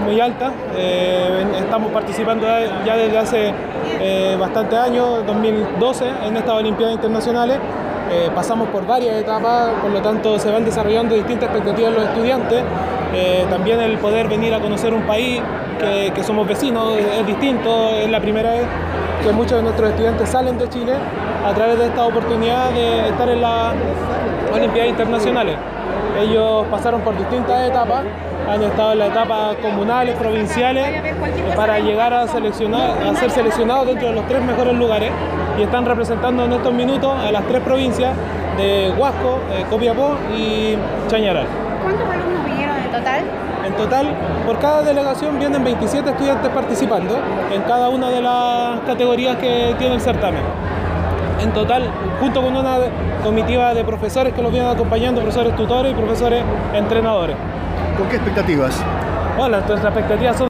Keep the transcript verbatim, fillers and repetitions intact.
muy alta. Eh, estamos participando ya desde hace eh, bastantes años, dos mil doce, en estas Olimpiadas Internacionales. Eh, pasamos por varias etapas, por lo tanto se van desarrollando distintas expectativas en los estudiantes. Eh, también el poder venir a conocer un país que, que somos vecinos es distinto, es la primera vez que muchos de nuestros estudiantes salen de Chile a través de esta oportunidad de estar en las Olimpiadas Internacionales. Ellos pasaron por distintas etapas, han estado en las etapas comunales, provinciales, para llegar a, seleccionar, a ser seleccionados dentro de los tres mejores lugares y están representando en estos minutos a las tres provincias de Huasco, eh, Copiapó y Chañaral. ¿Cuántos alumnos vinieron en total? En total, por cada delegación vienen veintisiete estudiantes participando en cada una de las categorías que tiene el certamen. En total, junto con una comitiva de profesores que los vienen acompañando, profesores tutores y profesores entrenadores. ¿Con qué expectativas? Bueno, nuestras expectativas son